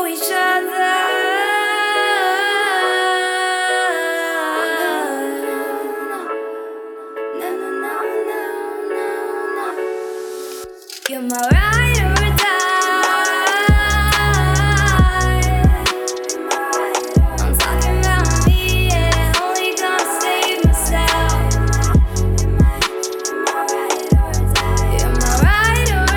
each other. No, no, no, no, no, no. You're my ride or die. I'm talking about me, yeah, only gonna save myself. You're my ride or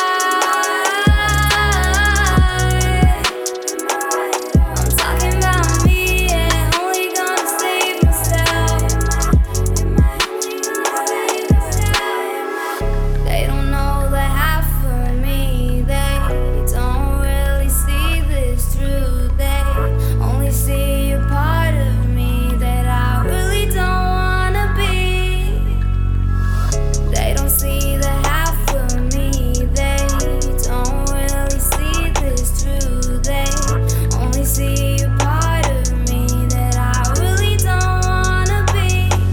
die. I'm talking about me, yeah, only gonna save myself. They don't know the half of me. They don't really see this through. They only see a part of me that I really don't wanna be. They don't see the half of me. They don't really see this through. They only see a part of me that I really don't wanna be.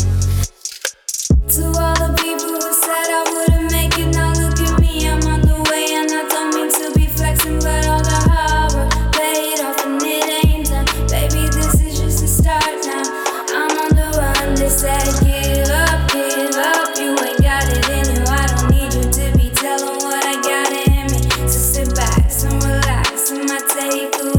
To all the people who said I wouldn't make it, now look at me, I'm on the way. And I don't mean to be flexing, but all the hard work paid off and it ain't done. Baby, this is just the start now. I'm on the run, they said give up, you ain't got it in you. I don't need you to be telling what I got in me. So sit back and relax, and I take a